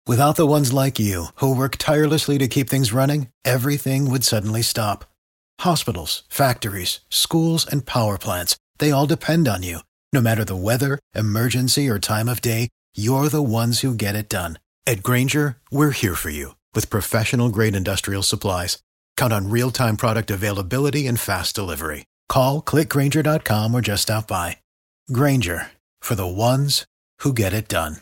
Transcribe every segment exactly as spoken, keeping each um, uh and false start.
Without the ones like you, who work tirelessly to keep things running, everything would suddenly stop. Hospitals, factories, schools, and power plants, they all depend on you. No matter the weather, emergency, or time of day, you're the ones who get it done. At Grainger, we're here for you with professional-grade industrial supplies. Count on real-time product availability and fast delivery. Call, click Grainger dot com, or just stop by. Grainger, for the ones who get it done.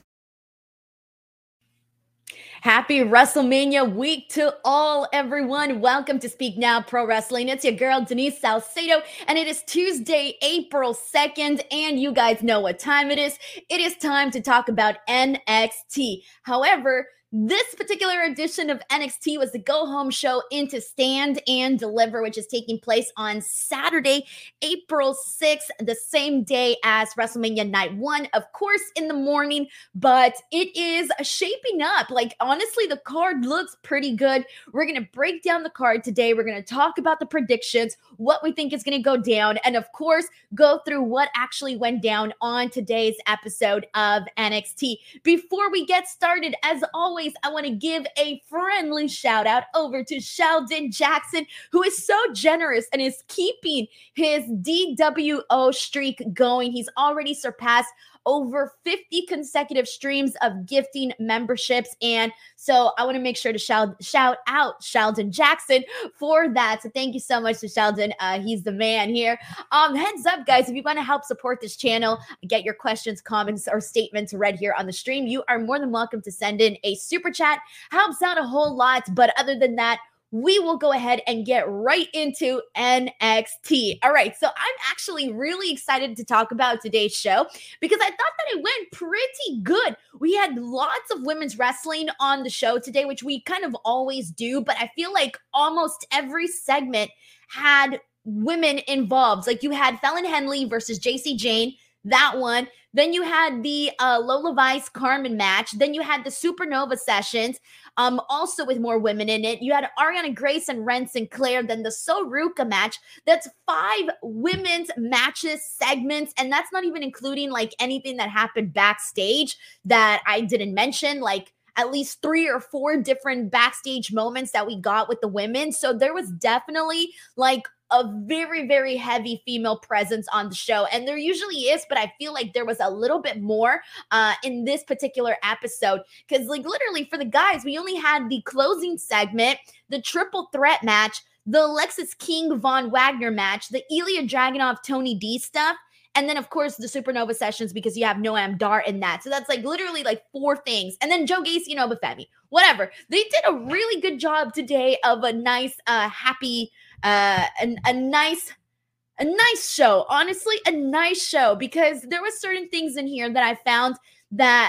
Happy WrestleMania week to all, everyone. Welcome to Speak Now Pro Wrestling. It's your girl, Denise Salcedo, and it is Tuesday, April second, and you guys know what time it is. It is time to talk about N X T. However, this particular edition of N X T was the go-home show into Stand and Deliver, which is taking place on Saturday, April sixth, the same day as WrestleMania Night one, of course, in the morning, but it is shaping up. Like, honestly, the card looks pretty good. We're going to break down the card today. We're going to talk about the predictions, what we think is going to go down, and of course, go through what actually went down on today's episode of N X T. Before we get started, as always, I want to give a friendly shout out over to Sheldon Jackson, who is so generous and is keeping his D W O streak going. He's already surpassed over fifty consecutive streams of gifting memberships. And so I want to make sure to shout, shout out Sheldon Jackson for that. So thank you so much to Sheldon. Uh, he's the man here. Um, heads up, guys, if you want to help support this channel, get your questions, comments, or statements read here on the stream, you are more than welcome to send in a super chat. Helps out a whole lot. But other than that, we will go ahead and get right into N X T. All right, so I'm actually really excited to talk about today's show because I thought that it went pretty good. We had lots of women's wrestling on the show today, which we kind of always do, but I feel like almost every segment had women involved. Like you had Fallon Henley versus J C Jane, that one. Then you had the uh, Lola Vice Carmen match. Then you had the Supernova sessions, um, also with more women in it. You had Ariana Grace and Ren Sinclair. Then the Soruka match. That's five women's matches, segments, and that's not even including like anything that happened backstage that I didn't mention, like at least three or four different backstage moments that we got with the women. So there was definitely like a very, very heavy female presence on the show. And there usually is, but I feel like there was a little bit more uh, in this particular episode. Because like literally for the guys, we only had the closing segment, the triple threat match, the Alexis King Von Wagner match, the Ilya Dragunov Tony D stuff, and then, of course, the Supernova sessions because you have Noam Dar in that. So that's like literally like four things. And then Joe Gacy, Nova Femi, whatever. They did a really good job today of a nice, uh, happy, uh, a, a nice, a nice show. Honestly, a nice show because there was certain things in here that I found that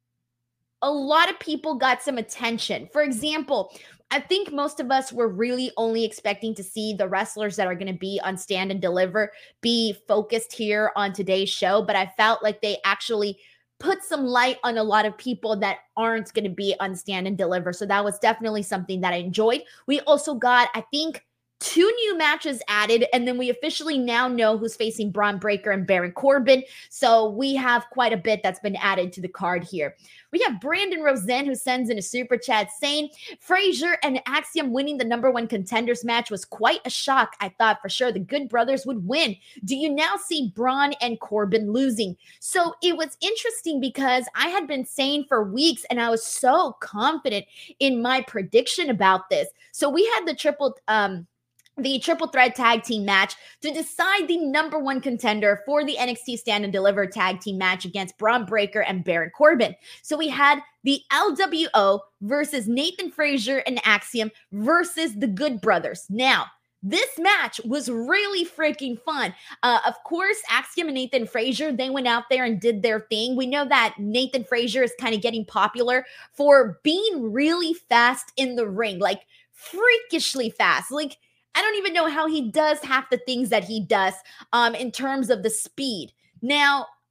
a lot of people got some attention. For example, I think most of us were really only expecting to see the wrestlers that are going to be on Stand and Deliver be focused here on today's show, but I felt like they actually put some light on a lot of people that aren't going to be on Stand and Deliver. So that was definitely something that I enjoyed. We also got, I think, two new matches added, and then we officially now know who's facing Braun Breaker and Baron Corbin. So we have quite a bit that's been added to the card here. We have Brandon Rosen, who sends in a super chat saying, Frazier and Axiom winning the number one contenders match was quite a shock. I thought for sure the Good Brothers would win. Do you now see Braun and Corbin losing? So it was interesting because I had been saying for weeks, and I was so confident in my prediction about this. So we had the triple, um, the triple threat tag team match to decide the number one contender for the N X T Stand and Deliver tag team match against Braun Breaker and Baron Corbin. So we had the L W O versus Nathan Frazier and Axiom versus the Good Brothers. Now, this match was really freaking fun. Uh, of course, Axiom and Nathan Frazier, they went out there and did their thing. We know that Nathan Frazier is kind of getting popular for being really fast in the ring, like freakishly fast. Like, I don't even know how he does half the things that he does um, in terms of the speed. Now,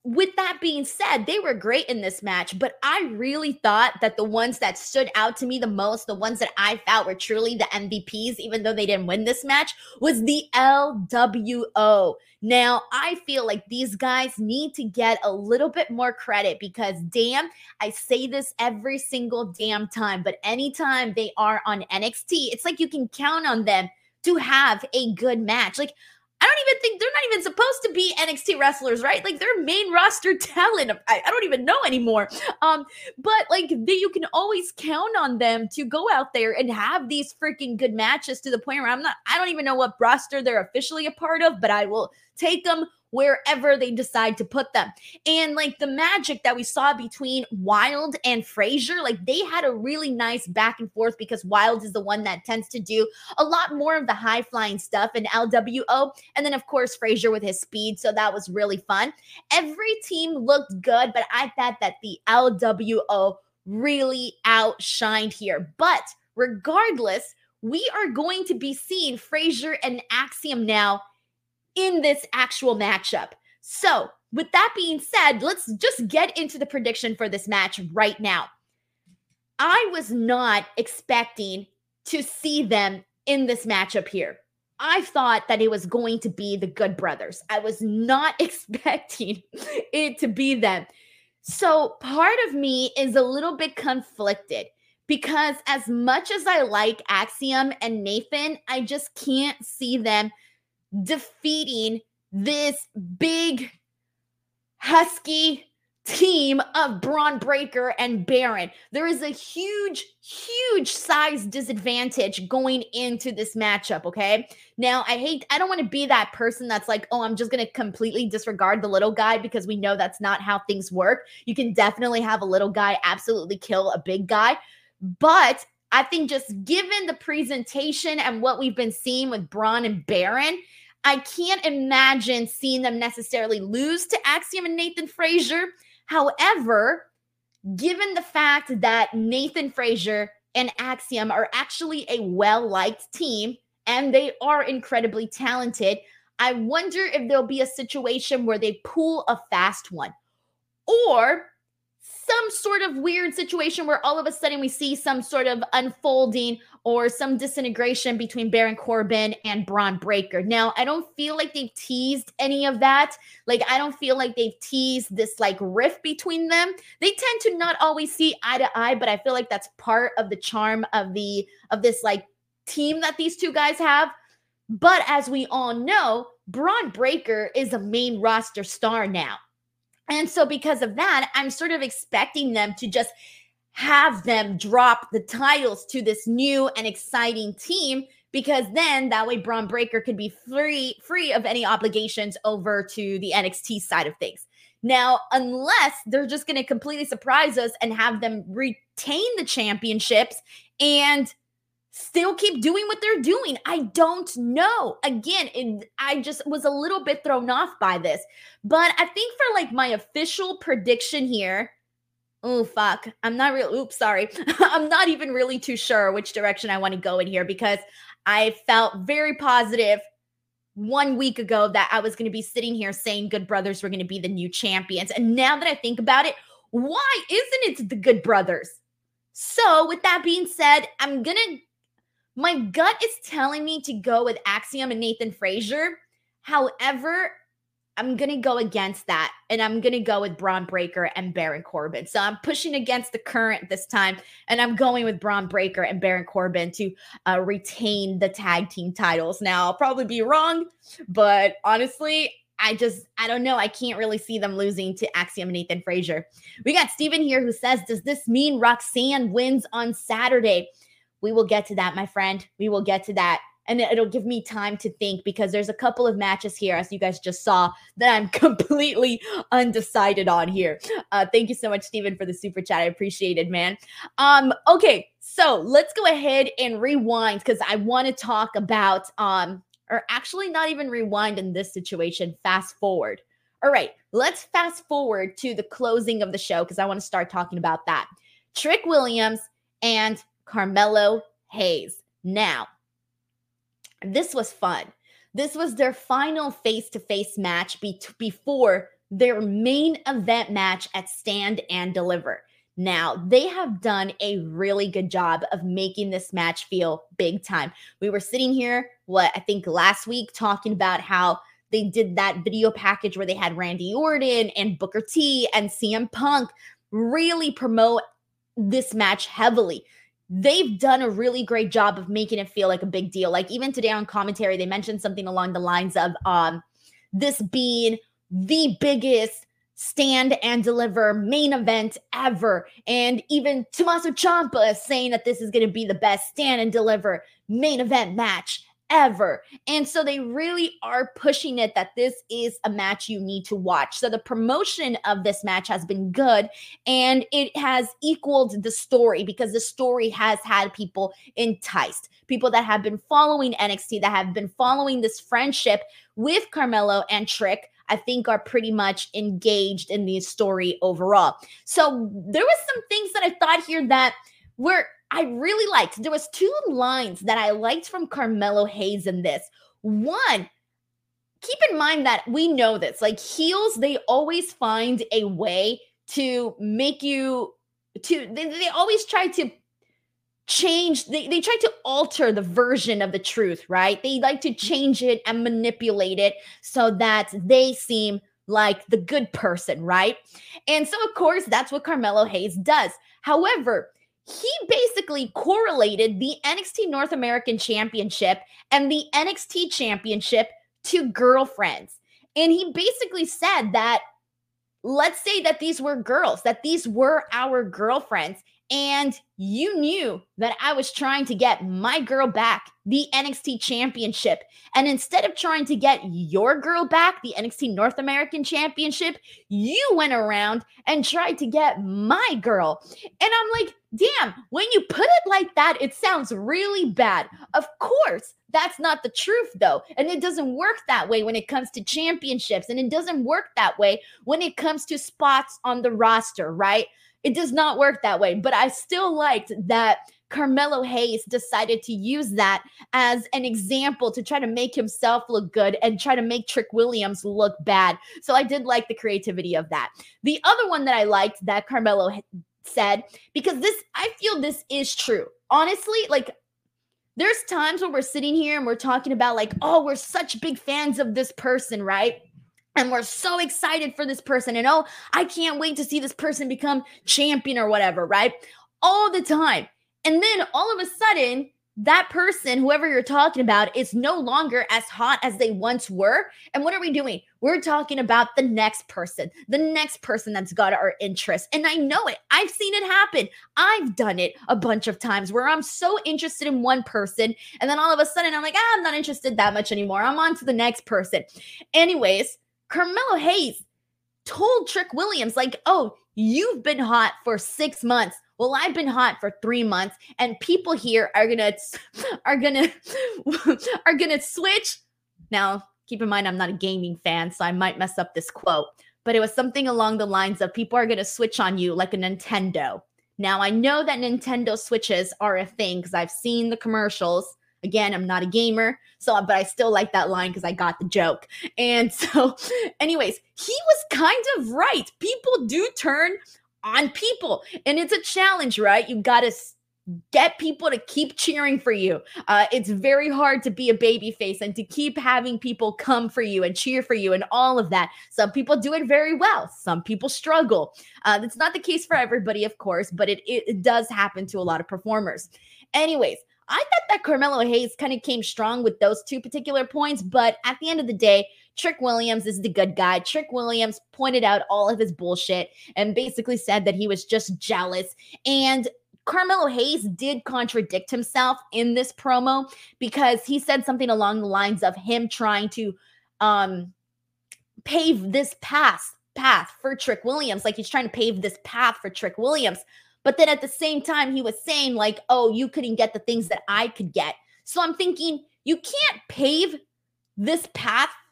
with that being said, they were great in this match, but I really thought that the ones that stood out to me the most, the ones that I felt were truly the M V Ps, even though they didn't win this match, was the L W O. Now, I feel like these guys need to get a little bit more credit because, damn, I say this every single damn time, but anytime they are on N X T, it's like you can count on them to have a good match. Like, I don't even think they're not even supposed to be N X T wrestlers, right? Like they're main roster talent. I, I don't even know anymore. Um, but like they, you can always count on them to go out there and have these freaking good matches to the point where I'm not, I don't even know what roster they're officially a part of, but I will take them wherever they decide to put them. And like the magic that we saw between Wild and Frazier, like they had a really nice back and forth because Wild is the one that tends to do a lot more of the high flying stuff in L W O. And then of course, Frazier with his speed. So that was really fun. Every team looked good, but I thought that the L W O really outshined here. But regardless, we are going to be seeing Frazier and Axiom now in this actual matchup. So with that being said, let's just get into the prediction for this match right now. I was not expecting to see them in this matchup here. I thought that it was going to be the Good Brothers. I was not expecting it to be them. So part of me is a little bit conflicted because as much as I like Axiom and Nathan, I just can't see them defeating this big husky team of Bron Breakker and Baron. There is a huge, huge size disadvantage going into this matchup, okay? Now, I hate, I don't want to be that person that's like, oh, I'm just going to completely disregard the little guy because we know that's not how things work. You can definitely have a little guy absolutely kill a big guy. But I think just given the presentation and what we've been seeing with Bron and Baron, I can't imagine seeing them necessarily lose to Axiom and Nathan Frazier. However, given the fact that Nathan Frazier and Axiom are actually a well-liked team and they are incredibly talented, I wonder if there'll be a situation where they pull a fast one or some sort of weird situation where all of a sudden we see some sort of unfolding or some disintegration between Baron Corbin and Bron Breakker. Now, I don't feel like they've teased any of that. Like, I don't feel like they've teased this like rift between them. They tend to not always see eye to eye, but I feel like that's part of the charm of the of this like team that these two guys have. But as we all know, Bron Breakker is a main roster star now. And so because of that, I'm sort of expecting them to just have them drop the titles to this new and exciting team because then that way Bron Breakker could be free, free of any obligations over to the N X T side of things. Now, unless they're just going to completely surprise us and have them retain the championships and still keep doing what they're doing. I don't know. Again, it, I just was a little bit thrown off by this. But I think for like my official prediction here, oh, fuck. I'm not real. Oops, sorry. I'm not even really too sure which direction I want to go in here because I felt very positive one week ago that I was going to be sitting here saying Good Brothers were going to be the new champions. And now that I think about it, why isn't it the Good Brothers? So with that being said, I'm going to My gut is telling me to go with Axiom and Nathan Frazier. However, I'm going to go against that, and I'm going to go with Bron Breakker and Baron Corbin. So I'm pushing against the current this time, and I'm going with Bron Breakker and Baron Corbin to uh, retain the tag team titles. Now, I'll probably be wrong, but honestly, I just, I don't know. I can't really see them losing to Axiom and Nathan Frazier. We got Steven here who says, does this mean Roxanne wins on Saturday? We will get to that, my friend. We will get to that. And it'll give me time to think because there's a couple of matches here, as you guys just saw, that I'm completely undecided on here. Uh, thank you so much, Steven, for the super chat. I appreciate it, man. Um, okay, so let's go ahead and rewind because I want to talk about, um, or actually not even rewind in this situation, fast forward. All right, let's fast forward to the closing of the show because I want to start talking about that. Trick Williams and Carmelo Hayes. Now, this was fun. This was their final face-to-face match be- before their main event match at Stand and Deliver. Now, they have done a really good job of making this match feel big time. We were sitting here, what, I think last week, talking about how they did that video package where they had Randy Orton and Booker T and C M Punk really promote this match heavily. They've done a really great job of making it feel like a big deal. Like even today on commentary, they mentioned something along the lines of um, this being the biggest Stand and Deliver main event ever. And even Tommaso Ciampa is saying that this is going to be the best Stand and Deliver main event match ever. And so they really are pushing it that this is a match you need to watch. So the promotion of this match has been good, and it has equaled the story because the story has had people enticed. People that have been following N X T, that have been following this friendship with Carmelo and Trick, I think are pretty much engaged in the story overall. So there was some things that I thought here that were I really liked. There was two lines that I liked from Carmelo Hayes in this. One, keep in mind that we know this, like heels, they always find a way to make you, to, they, they always try to change, they, they try to alter the version of the truth, right? They like to change it and manipulate it so that they seem like the good person, right? And so, of course, that's what Carmelo Hayes does. However, he basically correlated the N X T North American Championship and the N X T Championship to girlfriends. And he basically said that, let's say that these were girls, that these were our girlfriends, and you knew that I was trying to get my girl back, the N X T Championship. And instead of trying to get your girl back, the N X T North American Championship, you went around and tried to get my girl. And I'm like, damn, when you put it like that, it sounds really bad. Of course, that's not the truth, though. And it doesn't work that way when it comes to championships. And it doesn't work that way when it comes to spots on the roster, right? It does not work that way. But I still liked that Carmelo Hayes decided to use that as an example to try to make himself look good and try to make Trick Williams look bad. So I did like the creativity of that. The other one that I liked that Carmelo said, because this, I feel this is true. Honestly, like there's times when we're sitting here and we're talking about like, oh, we're such big fans of this person, right? And we're so excited for this person. And oh, I can't wait to see this person become champion or whatever, right? All the time. And then all of a sudden, that person, whoever you're talking about, is no longer as hot as they once were. And what are we doing? We're talking about the next person, the next person that's got our interest. And I know it. I've seen it happen. I've done it a bunch of times where I'm so interested in one person. And then all of a sudden, I'm like, ah, I'm not interested that much anymore. I'm on to the next person. Anyways, Carmelo Hayes told Trick Williams, like, oh, you've been hot for six months. Well, I've been hot for three months, and people here are gonna are gonna are gonna switch. Now, keep in mind, I'm not a gaming fan, so I might mess up this quote, but it was something along the lines of people are gonna switch on you like a Nintendo. Now, I know that Nintendo Switches are a thing because I've seen the commercials. Again, I'm not a gamer, so but I still like that line because I got the joke. And so, anyways, he was kind of right. People do turn on people, and it's a challenge, right? You got to get people to keep cheering for you. Uh, it's very hard to be a babyface and to keep having people come for you and cheer for you and all of that. Some people do it very well. Some people struggle. Uh, that's not the case for everybody, of course, but it, it, it does happen to a lot of performers. Anyways, I thought that Carmelo Hayes kind of came strong with those two particular points, but at the end of the day, Trick Williams is the good guy. Trick Williams pointed out all of his bullshit and basically said that he was just jealous. And Carmelo Hayes did contradict himself in this promo because he said something along the lines of him trying to um, pave this path, path for Trick Williams. Like he's trying to pave this path for Trick Williams. But then at the same time, he was saying like, oh, you couldn't get the things that I could get. So I'm thinking, you can't pave this path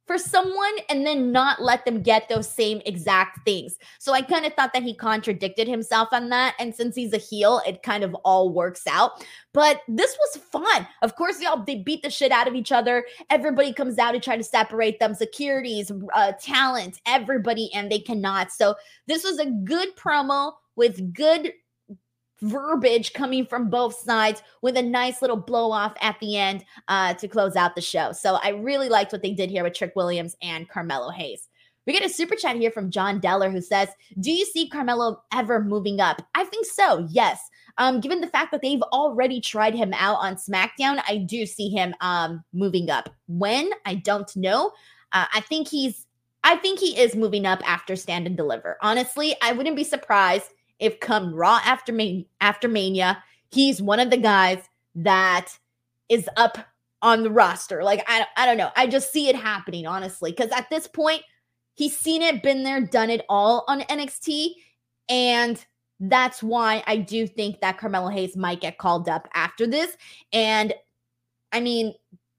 for someone and then not let them get those same exact things. So I kind of thought that he contradicted himself on that. And since he's a heel, it kind of all works out. But this was fun. Of course, y'all, they beat the shit out of each other. Everybody comes out to try to separate them. Securities, uh, talent, everybody, and they cannot. So this was a good promo with good verbiage coming from both sides with a nice little blow off at the end uh, to close out the show. So I really liked what they did here with Trick Williams and Carmelo Hayes. We get a super chat here from John Deller who says, do you see Carmelo ever moving up? I think so, yes. Um, given the fact that they've already tried him out on SmackDown, I do see him um, moving up. When? I don't know. Uh, I think he's, I think he is moving up after Stand and Deliver. Honestly, I wouldn't be surprised if come Raw after, Man- after Mania, he's one of the guys that is up on the roster. Like, I, I don't know. I just see it happening, honestly. Because at this point, he's seen it, been there, done it all on N X T. And that's why I do think that Carmelo Hayes might get called up after this. And, I mean,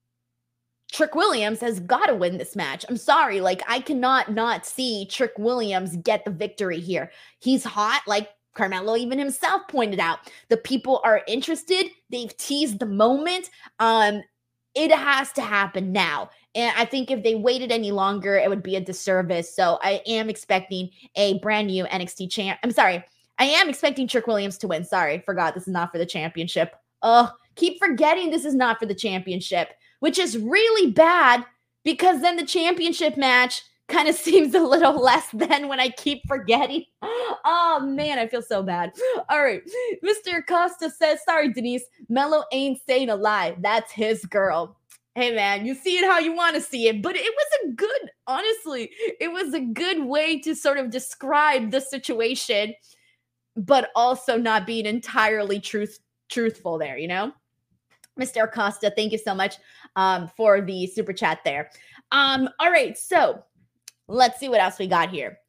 Trick Williams has got to win this match. I'm sorry. Like, I cannot not see Trick Williams get the victory here. He's hot, like Carmelo even himself pointed out. The people are interested. They've teased the moment. Um, it has to happen now. And I think if they waited any longer, it would be a disservice. So I am expecting a brand new N X T champ. I'm sorry. I am expecting Trick Williams to win. Sorry, forgot this is not for the championship. Oh, keep forgetting this is not for the championship, which is really bad because then the championship match kind of seems a little less than when I keep forgetting. Oh, man, I feel so bad. All right. Mister Costa says, sorry, Denise, Melo ain't saying a lie. That's his girl. Hey, man, you see it how you want to see it, but it was a good, honestly, it was a good way to sort of describe the situation, but also not being entirely truth truthful there, you know? Mister Acosta, thank you so much um, for the super chat there. Um, all right, so let's see what else we got here.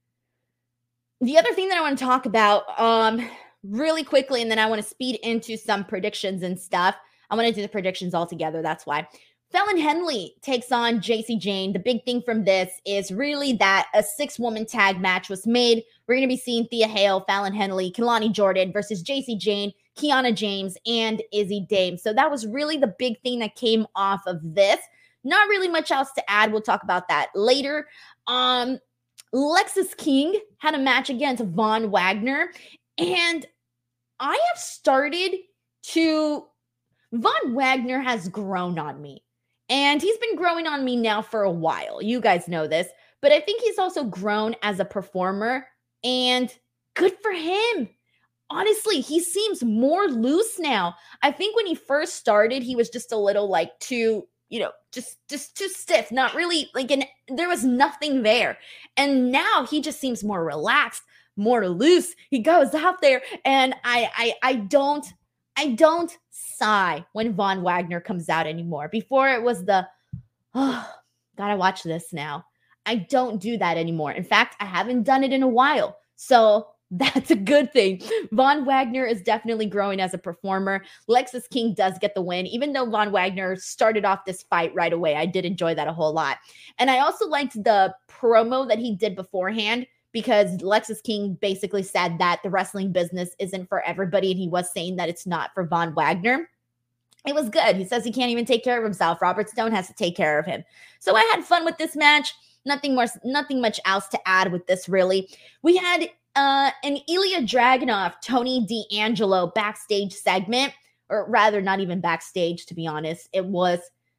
The other thing that I want to talk about um, really quickly, and then I want to speed into some predictions and stuff. I want to do the predictions all together. That's why. Fallon Henley takes on J C Jane. The big thing from this is really that a six-woman tag match was made. We're going to be seeing Thea Hale, Fallon Henley, Kelani Jordan versus J C Jane, Kiana James, and Izzy Dame. So that was really the big thing that came off of this. Not really much else to add. We'll talk about that later. Um, Lexis King had a match against Von Wagner, and I have started to... Von Wagner has grown on me, and he's been growing on me now for a while. You guys know this, but I think he's also grown as a performer, and good for him. Honestly, he seems more loose now. I think when he first started, he was just a little like too, you know, just just too stiff, not really like an, there was nothing there. And now he just seems more relaxed, more loose. He goes out there, and I I I don't I don't sigh when Von Wagner comes out anymore. Before it was the, oh, gotta watch this now. I don't do that anymore. In fact, I haven't done it in a while. So that's a good thing. Von Wagner is definitely growing as a performer. Lexis King does get the win, even though Von Wagner started off this fight right away. I did enjoy that a whole lot. And I also liked the promo that he did beforehand, because Lexis King basically said that the wrestling business isn't for everybody, and he was saying that it's not for Von Wagner. It was good. He says he can't even take care of himself. Robert Stone has to take care of him. So I had fun with this match. Nothing more, nothing much else to add with this, really. We had uh, an Ilya Dragunov, Tony D'Angelo backstage segment, or rather not even backstage, to be honest. It was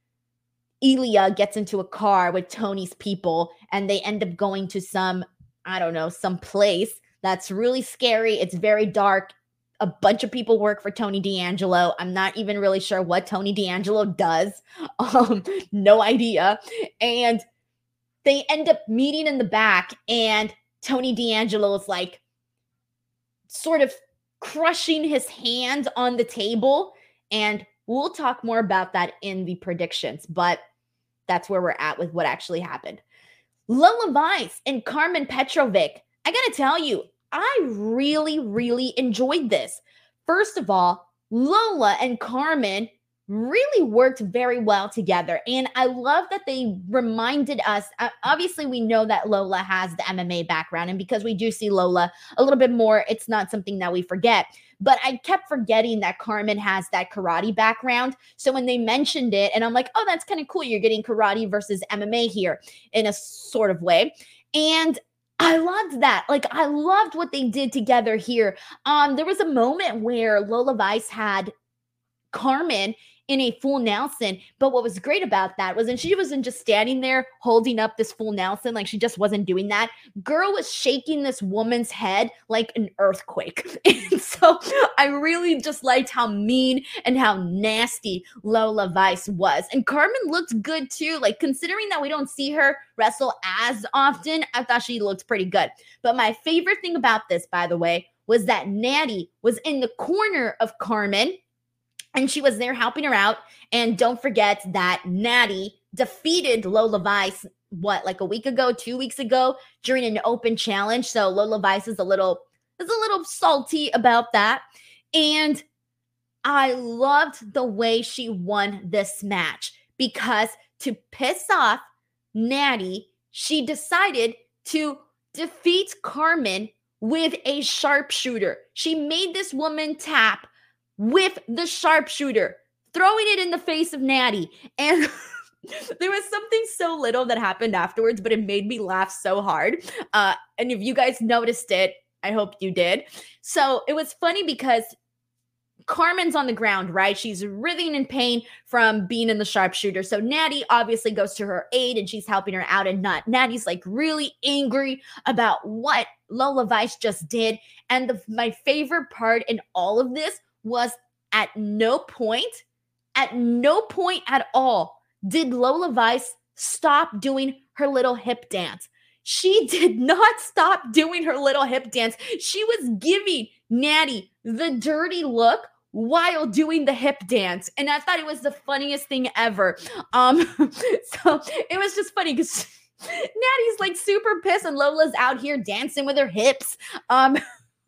Ilya gets into a car with Tony's people, and they end up going to some, I don't know, some place that's really scary. It's very dark. A bunch of people work for Tony D'Angelo. I'm not even really sure what Tony D'Angelo does. Um, no idea. And they end up meeting in the back, and Tony D'Angelo is like sort of crushing his hand on the table. And we'll talk more about that in the predictions, but that's where we're at with what actually happened. Lola Vice and Carmen Petrovic. I gotta tell you, I really, really enjoyed this. First of all, Lola and Carmen really worked very well together. And I love that they reminded us. Uh, obviously, we know that Lola has the M M A background. And because we do see Lola a little bit more, it's not something that we forget. But I kept forgetting that Carmen has that karate background. So when they mentioned it, and I'm like, oh, that's kind of cool. You're getting karate versus M M A here in a sort of way. And I loved that. Like, I loved what they did together here. Um, there was a moment where Lola Vice had Carmen in a full Nelson. But what was great about that was, and she wasn't just standing there holding up this full Nelson, like she just wasn't doing that. Girl was shaking this woman's head like an earthquake. And so I really just liked how mean and how nasty Lola Vice was. And Carmen looked good too. Like, considering that we don't see her wrestle as often, I thought she looked pretty good. But my favorite thing about this, by the way, was that Natty was in the corner of Carmen, and she was there helping her out. And don't forget that Natty defeated Lola Vice, what, like a week ago, two weeks ago, during an open challenge. So Lola Vice is a little, is a little salty about that. And I loved the way she won this match, because to piss off Natty, she decided to defeat Carmen with a sharpshooter. She made this woman tap with the sharpshooter, throwing it in the face of Natty. And there was something so little that happened afterwards, but it made me laugh so hard. Uh, and if you guys noticed it, I hope you did. So it was funny because Carmen's on the ground, right? She's writhing in pain from being in the sharpshooter. So Natty obviously goes to her aid and she's helping her out. And not Natty's like really angry about what Lola Vice just did. And the, my favorite part in all of this was at no point, at no point at all did Lola Vice stop doing her little hip dance. She did not stop doing her little hip dance. She was giving Natty the dirty look while doing the hip dance. And I thought it was the funniest thing ever. Um, so it was just funny because Natty's like super pissed and Lola's out here dancing with her hips. Um,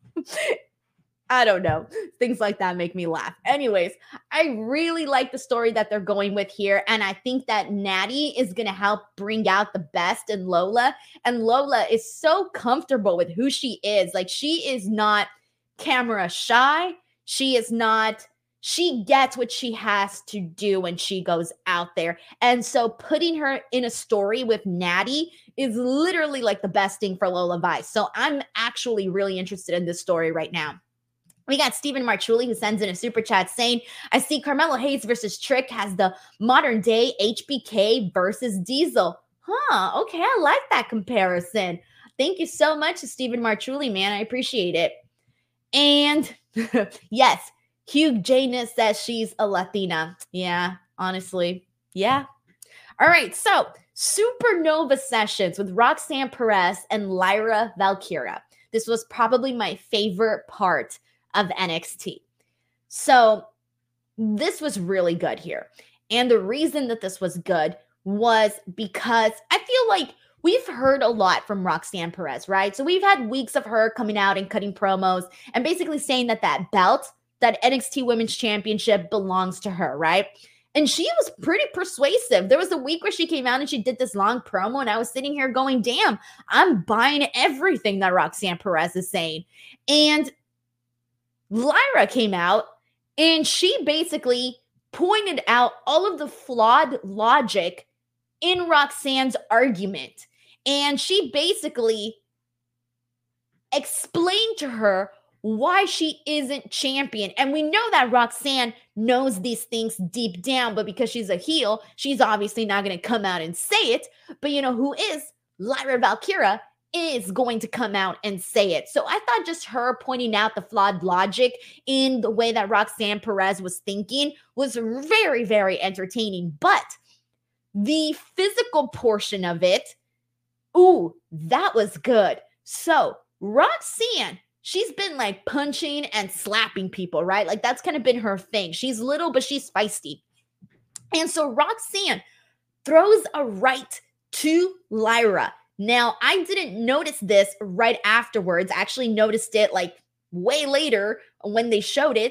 I don't know. Things like that make me laugh. Anyways, I really like the story that they're going with here. And I think that Natty is going to help bring out the best in Lola. And Lola is so comfortable with who she is. Like, she is not camera shy. She is not, she gets what she has to do when she goes out there. And so putting her in a story with Natty is literally like the best thing for Lola Vice. So I'm actually really interested in this story right now. We got Stephen Marchuli, who sends in a super chat saying, I see Carmelo Hayes versus Trick has the modern day H B K versus Diesel. Huh, okay, I like that comparison. Thank you so much to Stephen Marchuli, man. I appreciate it. And yes, Hugh Janus says she's a Latina. Yeah, honestly. Yeah. All right, so Supernova Sessions with Roxanne Perez and Lyra Valkyria. This was probably my favorite part of N X T. So this was really good here. And the reason that this was good was because I feel like we've heard a lot from Roxanne Perez, right? So we've had weeks of her coming out and cutting promos and basically saying that that belt, that N X T Women's Championship belongs to her, right? And she was pretty persuasive. There was a week where she came out and she did this long promo and I was sitting here going, damn, I'm buying everything that Roxanne Perez is saying. And Lyra came out and she basically pointed out all of the flawed logic in Roxanne's argument. And she basically explained to her why she isn't champion. And we know that Roxanne knows these things deep down, but because she's a heel, she's obviously not going to come out and say it. But you know who is? Lyra Valkyria is going to come out and say it. So I thought just her pointing out the flawed logic in the way that Roxanne Perez was thinking was very, very entertaining. But the physical portion of it, ooh, that was good. So Roxanne, she's been like punching and slapping people, right? Like that's kind of been her thing. She's little, but she's feisty. And so Roxanne throws a right to Lyra. Now, I didn't notice this right afterwards. I actually noticed it like way later when they showed it.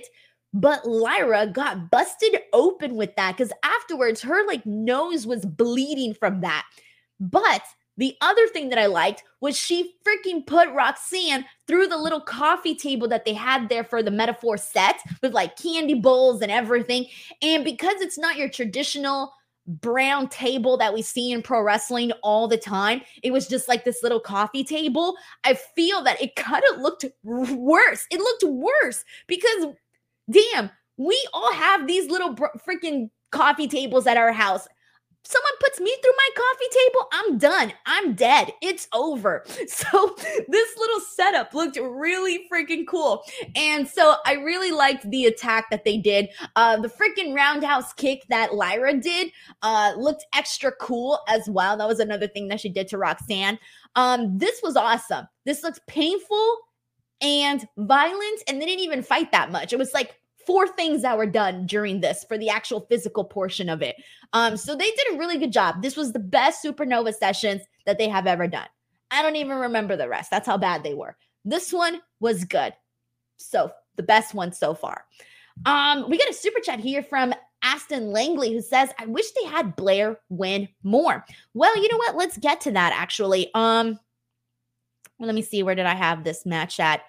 But Lyra got busted open with that because afterwards her like nose was bleeding from that. But the other thing that I liked was she freaking put Roxanne through the little coffee table that they had there for the metaphor set with like candy bowls and everything. And because it's not your traditional brown table that we see in pro wrestling all the time, it was just like this little coffee table. I feel that it kind of looked worse. It looked worse because, damn, we all have these little br- freaking coffee tables at our house. Someone puts me through my coffee table, I'm done. I'm dead. It's over. So this little setup looked really freaking cool. And so I really liked the attack that they did. Uh, the freaking roundhouse kick that Lyra did uh, looked extra cool as well. That was another thing that she did to Roxanne. Um, this was awesome. This looks painful and violent, and they didn't even fight that much. It was like four things that were done during this for the actual physical portion of it. Um, so they did a really good job. This was the best Supernova sessions that they have ever done. I don't even remember the rest. That's how bad they were. This one was good. So the best one so far. Um, we got a super chat here from Aston Langley who says, I wish they had Blair win more. Well, you know what? Let's get to that actually. Um, let me see. Where did I have this match at?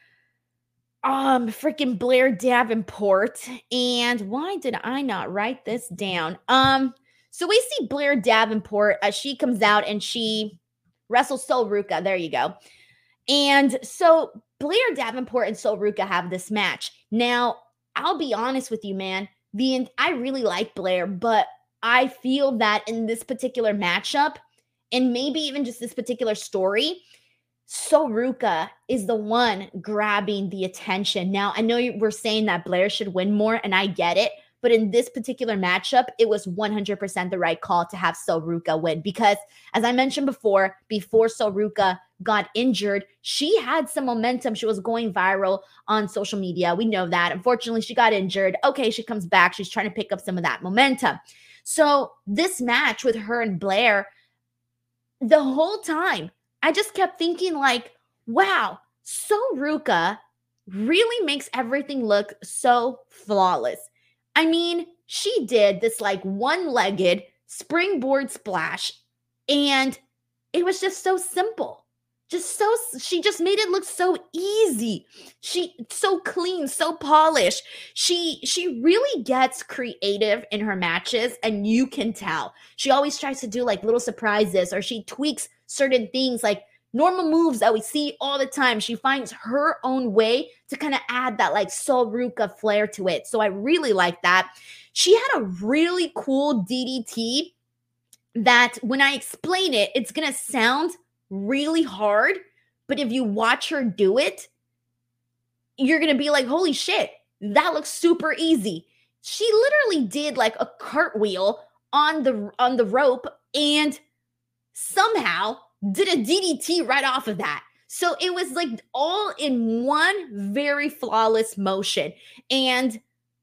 Um, freaking Blair Davenport. And why did I not write this down? Um, so we see Blair Davenport as she comes out and she wrestles Sol Ruca. There you go. And so Blair Davenport and Sol Ruca have this match. Now, I'll be honest with you, man. The I really like Blair, but I feel that in this particular matchup, and maybe even just this particular story, Sol Ruca is the one grabbing the attention. Now, I know we're saying that Blair should win more, and I get it. But in this particular matchup, it was one hundred percent the right call to have Sol Ruca win. Because as I mentioned before, before Sol Ruca got injured, she had some momentum. She was going viral on social media. We know that. Unfortunately, she got injured. Okay, she comes back. She's trying to pick up some of that momentum. So this match with her and Blair, the whole time, I just kept thinking like, wow, Sol Ruca really makes everything look so flawless. I mean, she did this like one-legged springboard splash, and it was just so simple. Just so, she just made it look so easy. She, so clean, so polished. She, she really gets creative in her matches, and you can tell. She always tries to do like little surprises, or she tweaks certain things like normal moves that we see all the time. She finds her own way to kind of add that like Sol Ruca flair to it. So I really like that. She had a really cool D D T that when I explain it, it's going to sound really hard. But if you watch her do it, you're going to be like, holy shit, that looks super easy. She literally did like a cartwheel on the on the rope and somehow did a D D T right off of that. So it was like all in one very flawless motion. And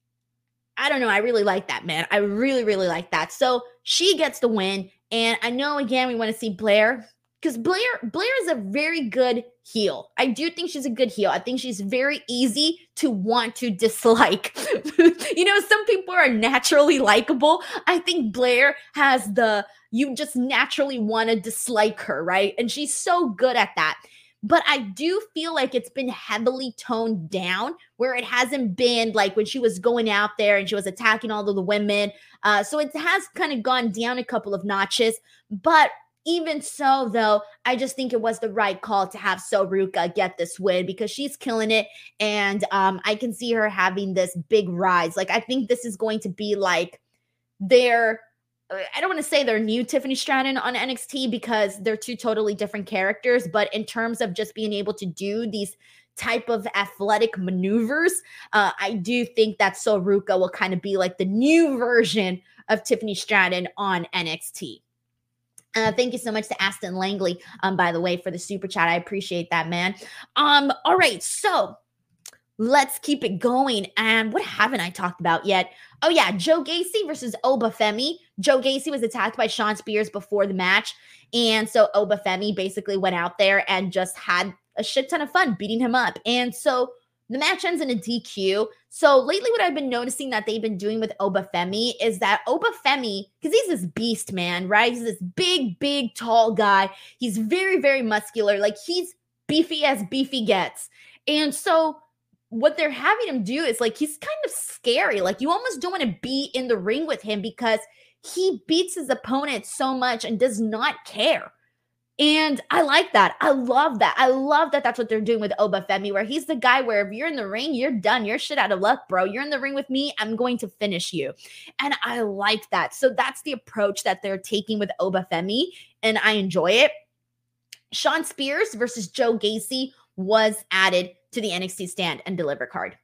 I don't know, I really like that, man. I really, really like that. So she gets the win. And I know, again, we want to see Blair, because Blair, Blair is a very good heel. I do think she's a good heel. I think she's very easy to want to dislike. You know, some people are naturally likable. I think Blair has the, you just naturally want to dislike her, right? And she's so good at that. But I do feel like it's been heavily toned down, where it hasn't been like when she was going out there and she was attacking all of the women. Uh, so it has kind of gone down a couple of notches. But even so, though, I just think it was the right call to have Sol Ruca get this win, because she's killing it. And um, I can see her having this big rise. Like, I think this is going to be like their, I don't want to say they're new Tiffany Stratton on N X T, because they're two totally different characters. But in terms of just being able to do these type of athletic maneuvers, uh, I do think that Sol Ruca will kind of be like the new version of Tiffany Stratton on N X T. Uh, thank you so much to Aston Langley, um, by the way, for the super chat. I appreciate that, man. Um, all right, so let's keep it going. And what haven't I talked about yet? Oh, yeah, Joe Gacy versus Oba Femi. Joe Gacy was attacked by Shawn Spears before the match. And so Oba Femi basically went out there and just had a shit ton of fun beating him up. And so The match ends in a D Q. So lately what I've been noticing that they've been doing with Obafemi is that Obafemi, because he's this beast, man, right? He's this big, big, tall guy. He's very, very muscular. Like, he's beefy as beefy gets. And so what they're having him do is, like, he's kind of scary. Like, you almost don't want to be in the ring with him because he beats his opponent so much and does not care. And I like that. I love that. I love that that's what they're doing with Obafemi, where he's the guy where if you're in the ring, you're done. You're shit out of luck, bro. You're in the ring with me, I'm going to finish you. And I like that. So that's the approach that they're taking with Obafemi, and I enjoy it. Shawn Spears versus Joe Gacy was added to the N X T Stand and Deliver card.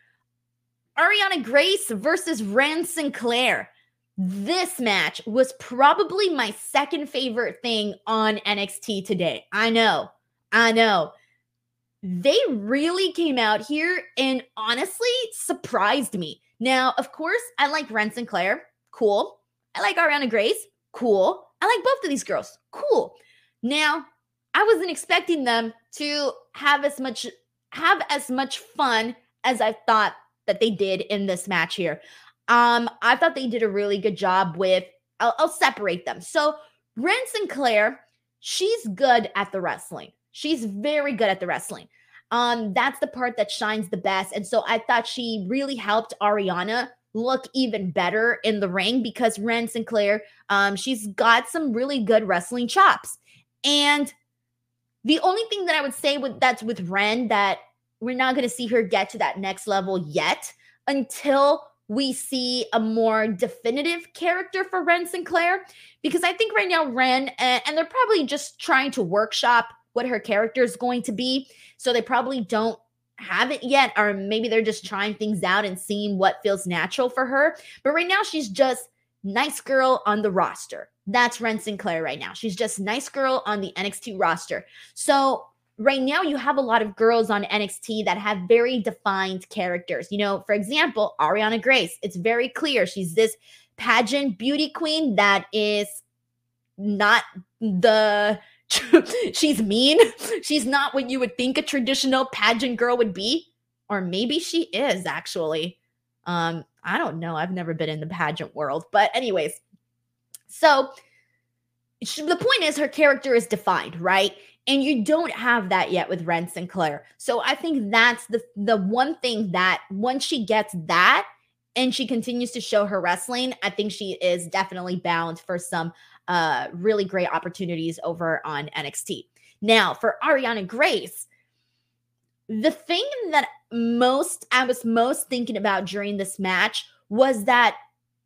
Ariana Grace versus Ren Sinclair. This match was probably my second favorite thing on N X T today. I know, I know. They really came out here and honestly surprised me. Now, of course, I like Ren Sinclair. Cool. I like Ariana Grace. Cool. I like both of these girls. Cool. Now, I wasn't expecting them to have as much have as much fun as I thought that they did in this match here. Um, I thought they did a really good job with, I'll, I'll separate them. So Ren Sinclair, she's good at the wrestling. She's very good at the wrestling. Um, that's the part that shines the best. And so I thought she really helped Ariana look even better in the ring because Ren Sinclair, um, she's got some really good wrestling chops. And the only thing that I would say with that's with Ren that we're not going to see her get to that next level yet until we see a more definitive character for Ren Sinclair, because I think right now Ren, and, and they're probably just trying to workshop what her character is going to be. So they probably don't have it yet, or maybe they're just trying things out and seeing what feels natural for her. But right now she's just nice girl on the roster. That's Ren Sinclair right now. She's just nice girl on the N X T roster. So right now you have a lot of girls on N X T that have very defined characters. You know, for example, Ariana Grace. It's very clear. She's this pageant beauty queen that is not the, she's mean. She's not what you would think a traditional pageant girl would be. Or maybe she is actually. Um, I don't know. I've never been in the pageant world. But anyways, so she, the point is her character is defined, right? And you don't have that yet with Ren Sinclair. So I think that's the, the one thing that once she gets that and she continues to show her wrestling, I think she is definitely bound for some uh, really great opportunities over on N X T. Now, for Ariana Grace, the thing that most I was most thinking about during this match was that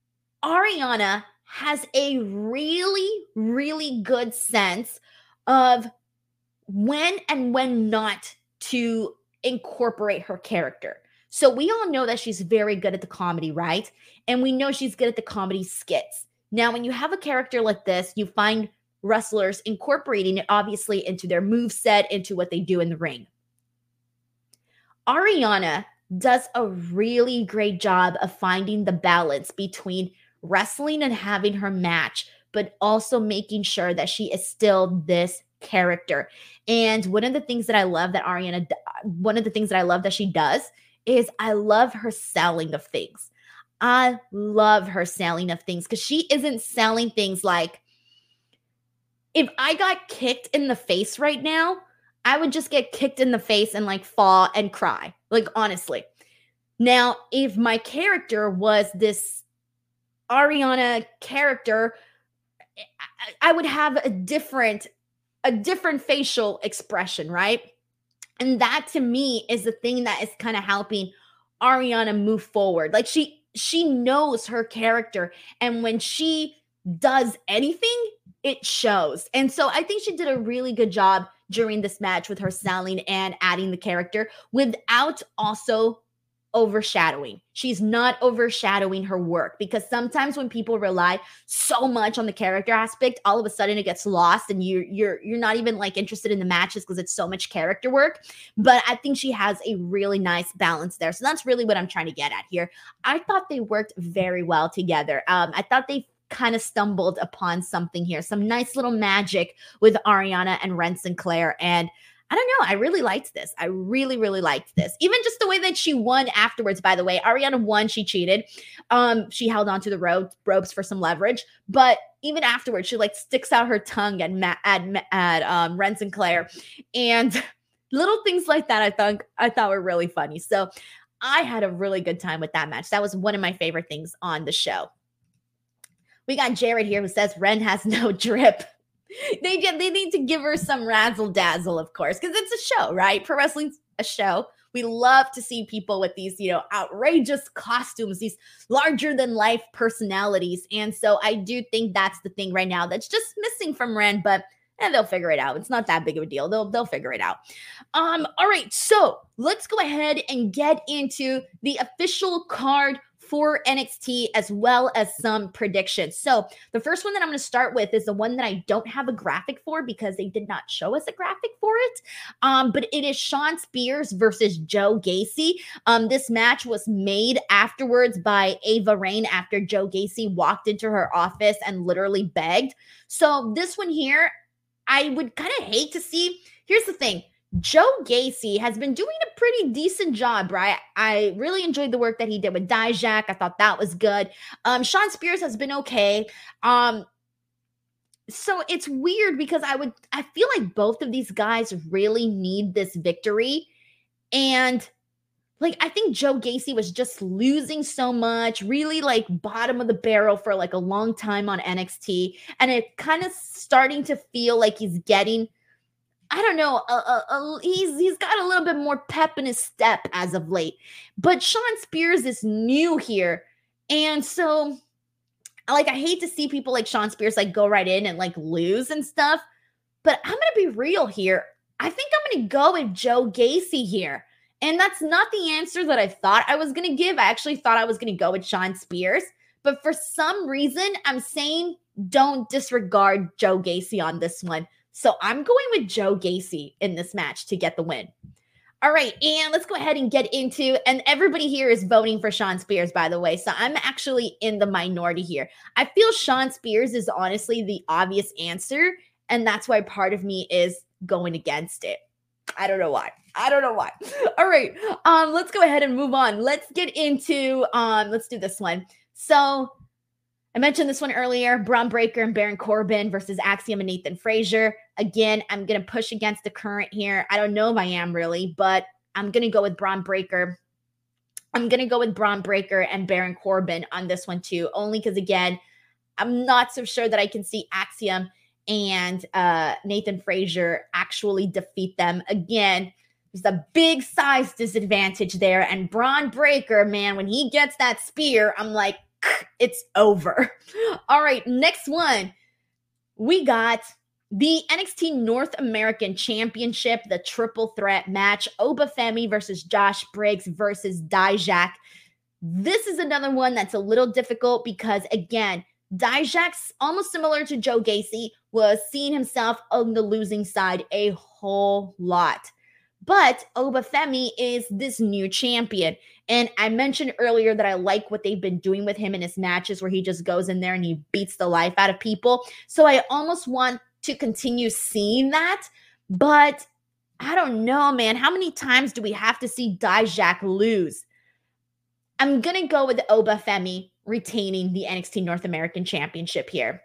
Ariana has a really, really good sense of when and when not to incorporate her character. So we all know that she's very good at the comedy, right? And we know she's good at the comedy skits. Now, when you have a character like this, you find wrestlers incorporating it obviously into their moveset, into what they do in the ring. Ariana does a really great job of finding the balance between wrestling and having her match, but also making sure that she is still this character. And one of the things that I love that Ariana, one of the things that I love that she does is I love her selling of things. I love her selling of things because she isn't selling things like, if I got kicked in the face right now, I would just get kicked in the face and like fall and cry. Like, honestly. Now, if my character was this Ariana character, I would have a different, a different facial expression, right? And that to me is the thing that is kind of helping Ariana move forward. Like she, she knows her character. And when she does anything, it shows. And so I think she did a really good job during this match with her selling and adding the character without also overshadowing. She's not overshadowing her work, because sometimes when people rely so much on the character aspect, all of a sudden it gets lost and you're you're you're not even like interested in the matches because it's so much character work. But I think she has a really nice balance there. So that's really what I'm trying to get at here. I thought they worked very well together. Um, I thought they kind of stumbled upon something here, some nice little magic with Ariana and Ren Sinclair. And I don't know. I really liked this. I really, really liked this. Even just the way that she won afterwards, by the way. Ariana won. She cheated. Um, she held onto the rope, ropes for some leverage. But even afterwards, she like sticks out her tongue at, Ma- at, at um, Ren Sinclair. And little things like that I thought, I thought were really funny. So I had a really good time with that match. That was one of my favorite things on the show. We got Jared here who says Ren has no drip. They get, they need to give her some razzle dazzle, of course, because it's a show, right? Pro wrestling's a show. We love to see people with these, you know, outrageous costumes, these larger than life personalities. And so I do think that's the thing right now that's just missing from Ren, but eh, they'll figure it out. It's not that big of a deal. They'll they'll figure it out. Um, all right, so let's go ahead and get into the official card for N X T as well as some predictions. So the first one that I'm going to start with is the one that I don't have a graphic for because they did not show us a graphic for it. Um, but it is Shawn Spears versus Joe Gacy. Um, this match was made afterwards by Ava Raine after Joe Gacy walked into her office and literally begged. So this one here, I would kind of hate to see. Here's the thing. Joe Gacy has been doing a pretty decent job, right? I really enjoyed the work that he did with Dijak. I thought that was good. Um, Shawn Spears has been okay. Um, so it's weird because I would, I feel like both of these guys really need this victory. And like, I think Joe Gacy was just losing so much, really like bottom of the barrel for like a long time on N X T. And it kind of starting to feel like he's getting, I don't know, uh, uh, uh, he's he's got a little bit more pep in his step as of late. But Shawn Spears is new here. And so, like, I hate to see people like Shawn Spears, like, go right in and, like, lose and stuff. But I'm going to be real here. I think I'm going to go with Joe Gacy here. And that's not the answer that I thought I was going to give. I actually thought I was going to go with Shawn Spears. But for some reason, I'm saying don't disregard Joe Gacy on this one. So I'm going with Joe Gacy in this match to get the win. All right, and let's go ahead and get into, and everybody here is voting for Shawn Spears, by the way, so I'm actually in the minority here. I feel Shawn Spears is honestly the obvious answer, and that's why part of me is going against it. I don't know why. I don't know why. All right, um, let's go ahead and move on. Let's get into, um, let's do this one. So I mentioned this one earlier, Bron Breakker and Baron Corbin versus Axiom and Nathan Frazier. Again, I'm going to push against the current here. I don't know if I am really, but I'm going to go with Bron Breakker. I'm going to go with Bron Breakker and Baron Corbin on this one too, only because, again, I'm not so sure that I can see Axiom and uh, Nathan Frazier actually defeat them. Again, there's a big size disadvantage there, and Bron Breakker, man, when he gets that spear, I'm like, it's over. All right, next one. We got the N X T North American Championship, the triple threat match, Oba Femi versus Josh Briggs versus Dijak. This is another one that's a little difficult because, again, Dijak's almost similar to Joe Gacy, was seeing himself on the losing side a whole lot. But Oba Femi is this new champion. And I mentioned earlier that I like what they've been doing with him in his matches where he just goes in there and he beats the life out of people. So I almost want to continue seeing that. But I don't know, man. How many times do we have to see Dijak lose? I'm going to go with Oba Femi retaining the N X T North American Championship here.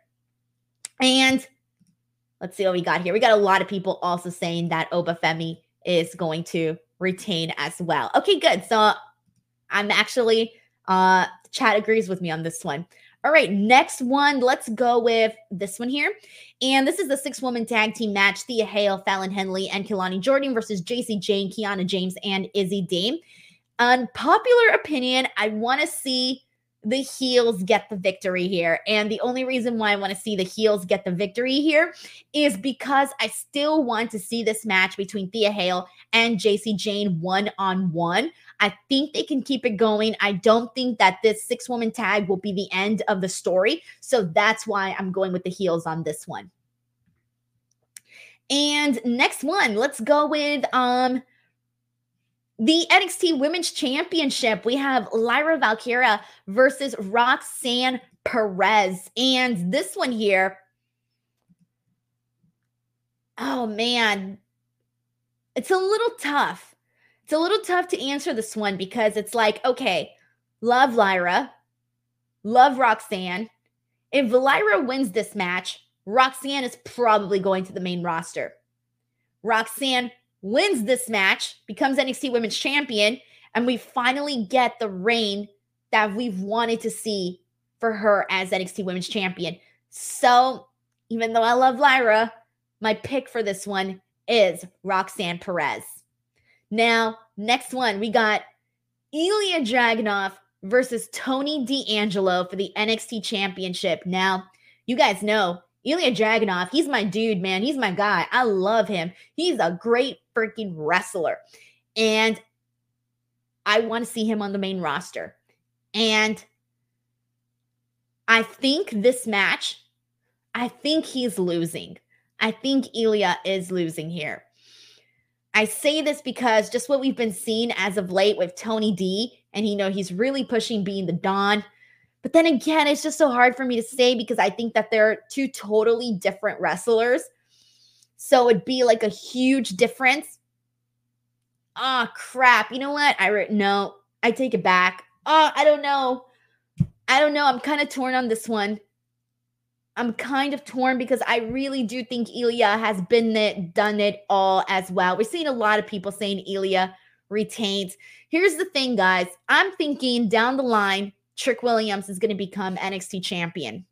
And let's see what we got here. We got a lot of people also saying that Oba Femi is going to retain as well. Okay, good. So I'm actually, uh, chat agrees with me on this one. All right, next one. Let's go with this one here. And this is the six-woman tag team match. Thea Hale, Fallon Henley, and Kelani Jordan versus J C Jane, Kiana James, and Izzy Dame. Unpopular opinion, I want to see the heels get the victory here. And the only reason why I want to see the heels get the victory here is because I still want to see this match between Thea Hale and J C Jane one-on-one. I think they can keep it going. I don't think that this six-woman tag will be the end of the story. So that's why I'm going with the heels on this one. And next one, let's go with um the N X T Women's Championship. We have Lyra Valkyria versus Roxanne Perez. And this one here, oh man, It's a little tough. It's a little tough to answer this one because it's like, okay, love Lyra, love Roxanne. If Lyra wins this match, Roxanne is probably going to the main roster. Roxanne wins this match, becomes N X T Women's Champion, and we finally get the reign that we've wanted to see for her as N X T Women's Champion. So, even though I love Lyra, my pick for this one is Roxanne Perez. Now, next one, we got Ilya Dragunov versus Tony D'Angelo for the N X T Championship. Now, you guys know Ilya Dragunov, he's my dude, man. He's my guy. I love him. He's a great freaking wrestler. And I want to see him on the main roster. And I think this match, I think he's losing. I think Ilya is losing here. I say this because just what we've been seeing as of late with Tony D, and you know, he's really pushing being the Don. But then again, it's just so hard for me to say because I think that they're two totally different wrestlers. So it'd be like a huge difference. Oh, crap. You know what? I re- No, I take it back. Oh, I don't know. I don't know. I'm kind of torn on this one. I'm kind of torn because I really do think Ilya has been it, done it all as well. We're seeing a lot of people saying Ilya retains. Here's the thing, guys. I'm thinking down the line, Trick Williams is going to become N X T champion.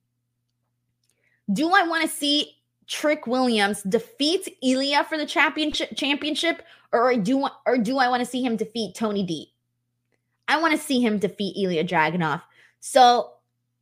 Do I want to see Trick Williams defeat Ilya for the championship, championship or do, or do I want to see him defeat Tony D? I want to see him defeat Ilya Dragunov. So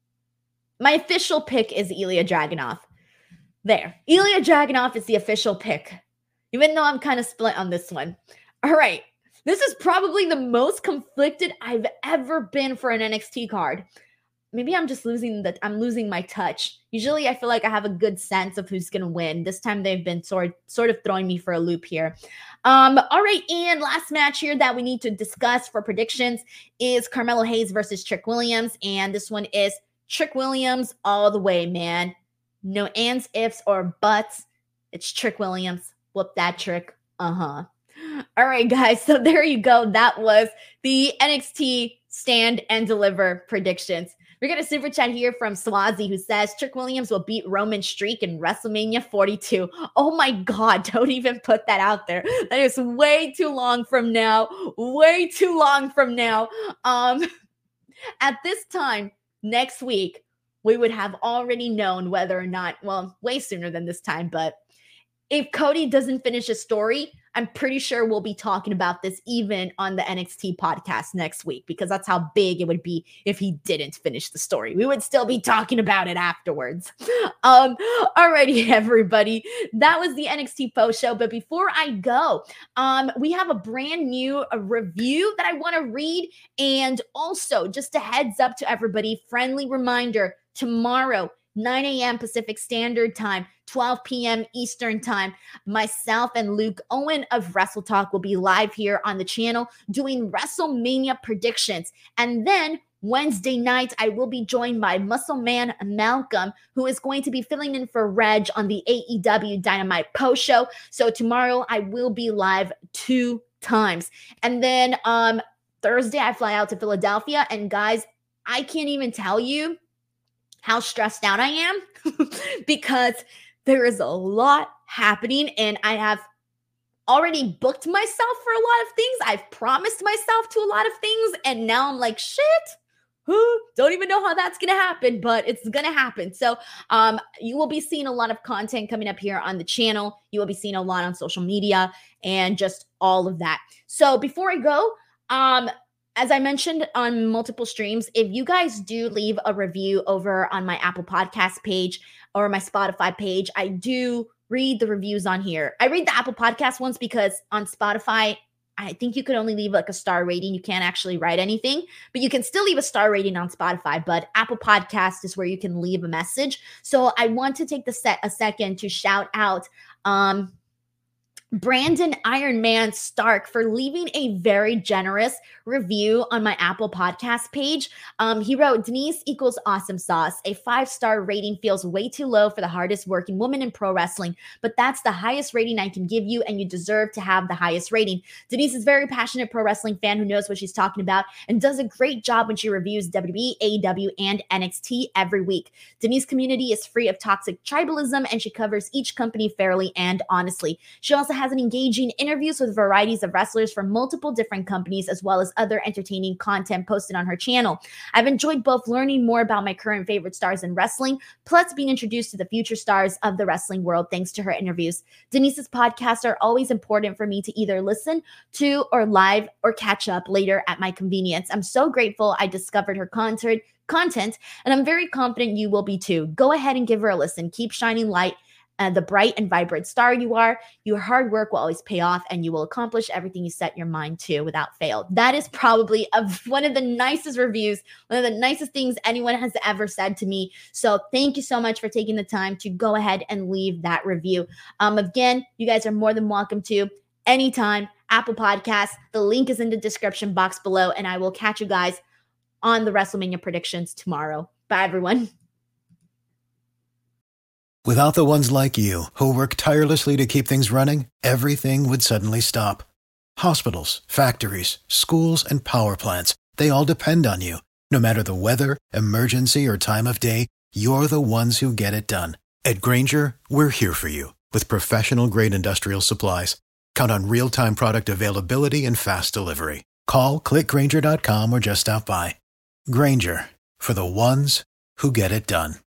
my official pick is Ilya Dragunov. There. Ilya Dragunov is the official pick, even though I'm kind of split on this one. All right. This is probably the most conflicted I've ever been for an N X T card. Maybe I'm just losing the I'm losing my touch. Usually I feel like I have a good sense of who's going to win. This time they've been sort, sort of throwing me for a loop here. Um, all right, and last match here that we need to discuss for predictions is Carmelo Hayes versus Trick Williams, and this one is Trick Williams all the way, man. No ands, ifs, or buts. It's Trick Williams. Whoop that trick. Uh-huh. All right, guys. So there you go. That was the N X T Stand and Deliver predictions. We're going to super chat here from Swazi who says Trick Williams will beat Roman Streak in WrestleMania forty-two. Oh my God. Don't even put that out there. That is way too long from now. Way too long from now. Um, at this time, next week, we would have already known whether or not, well, way sooner than this time, but if Cody doesn't finish his story, I'm pretty sure we'll be talking about this even on the N X T podcast next week because that's how big it would be if he didn't finish the story. We would still be talking about it afterwards. Um, alrighty, everybody. That was the N X T post show. But before I go, um, we have a brand new a review that I want to read. And also, just a heads up to everybody, friendly reminder, tomorrow, nine a.m. Pacific Standard Time, twelve p.m. Eastern Time. Myself and Luke Owen of Wrestle Talk will be live here on the channel doing WrestleMania predictions. And then Wednesday night, I will be joined by Muscle Man Malcolm, who is going to be filling in for Reg on the A E W Dynamite post show. So tomorrow I will be live two times. And then um, Thursday, I fly out to Philadelphia. And guys, I can't even tell you how stressed out I am because there is a lot happening and I have already booked myself for a lot of things. I've promised myself to a lot of things and now I'm like, shit, don't even know how that's going to happen, but it's going to happen. So um, you will be seeing a lot of content coming up here on the channel. You will be seeing a lot on social media and just all of that. So before I go, um, as I mentioned on multiple streams, if you guys do leave a review over on my Apple Podcast page or my Spotify page, I do read the reviews on here. I read the Apple Podcast ones because on Spotify, I think you could only leave like a star rating. You can't actually write anything, but you can still leave a star rating on Spotify. But Apple Podcast is where you can leave a message. So I want to take the set a second to shout out um, Brandon Iron Man Stark for leaving a very generous review on my Apple Podcast page. Um, he wrote, Denise equals awesome sauce. A five-star rating feels way too low for the hardest working woman in pro wrestling, but that's the highest rating I can give you, and you deserve to have the highest rating. Denise is a very passionate pro wrestling fan who knows what she's talking about and does a great job when she reviews W W E, A E W, and N X T every week. Denise's community is free of toxic tribalism, and she covers each company fairly and honestly. She also has an engaging interviews with varieties of wrestlers from multiple different companies, as well as other entertaining content posted on her channel. I've enjoyed both learning more about my current favorite stars in wrestling, plus being introduced to the future stars of the wrestling world thanks to her interviews. Denise's podcasts are always important for me to either listen to or live or catch up later at my convenience. I'm so grateful I discovered her content, content, and I'm very confident you will be too. Go ahead and give her a listen. Keep shining light. Uh, the bright and vibrant star you are. Your hard work will always pay off, and you will accomplish everything you set your mind to without fail. That is probably a, one of the nicest reviews, one of the nicest things anyone has ever said to me. So thank you so much for taking the time to go ahead and leave that review. Um, again, you guys are more than welcome to anytime. Apple Podcasts. The link is in the description box below, and I will catch you guys on the WrestleMania predictions tomorrow. Bye, everyone. Without the ones like you, who work tirelessly to keep things running, everything would suddenly stop. Hospitals, factories, schools, and power plants, they all depend on you. No matter the weather, emergency, or time of day, you're the ones who get it done. At Grainger, we're here for you with professional-grade industrial supplies. Count on real-time product availability and fast delivery. Call, click Grainger dot com, or just stop by. Grainger, for the ones who get it done.